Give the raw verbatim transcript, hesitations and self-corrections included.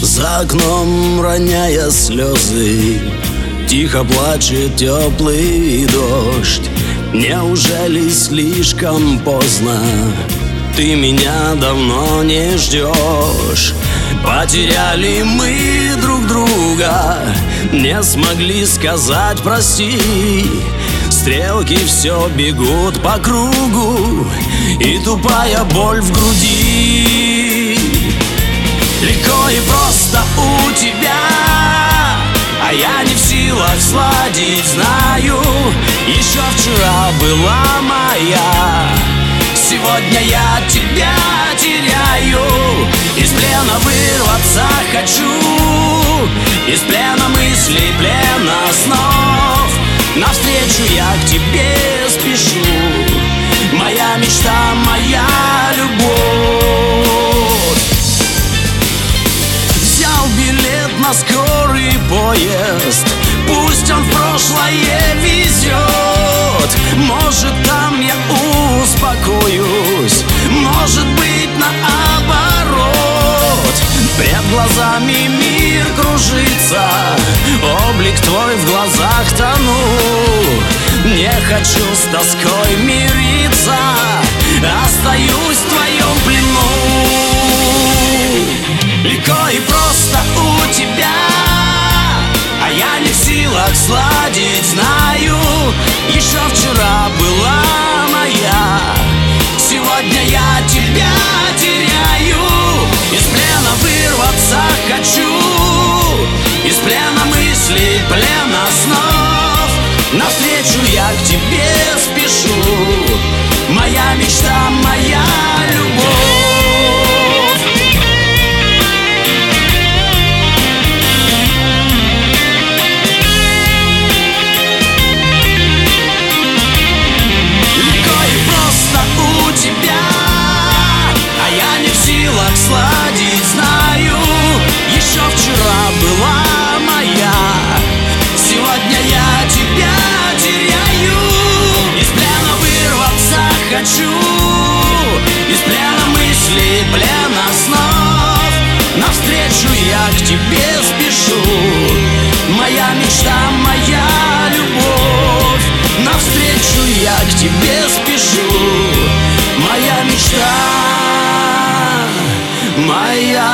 За окном, роняя слезы, тихо плачет теплый дождь. Неужели слишком поздно? Ты меня давно не ждешь. Потеряли мы друг друга, не смогли сказать прости. Стрелки все бегут по кругу, и тупая боль в груди. Легко и просто у тебя, а я не в силах сладить, знаю. Еще вчера была моя, сегодня я тебя теряю. Из плена вырваться хочу, из плена мыслей, плена снов. Навстречу я к тебе спешу, моя мечта, моя любовь. Взял билет на скорый поезд, пусть он в прошлое везет. Может, там я успокоюсь, может быть, наоборот. Пред глазами мир кружится, облик твой в глазах тону. Не хочу с тоской мириться, остаюсь в твоем плену. Легко и просто у тебя, а я не в силах сладить, знаю. Еще вчера была моя, сегодня я тебя теряю. Из плена вырваться хочу, из плена мыслей, плена снов. Навстречу я к тебе спешу, моя мечта, моя любовь. Сладить, знаю. Еще вчера была моя, сегодня я тебя теряю. Из плена вырваться хочу, из плена мыслей, плена снов. Навстречу я к тебе спешу, моя мечта, моя любовь. Навстречу я к тебе спешу, моя мечта, моя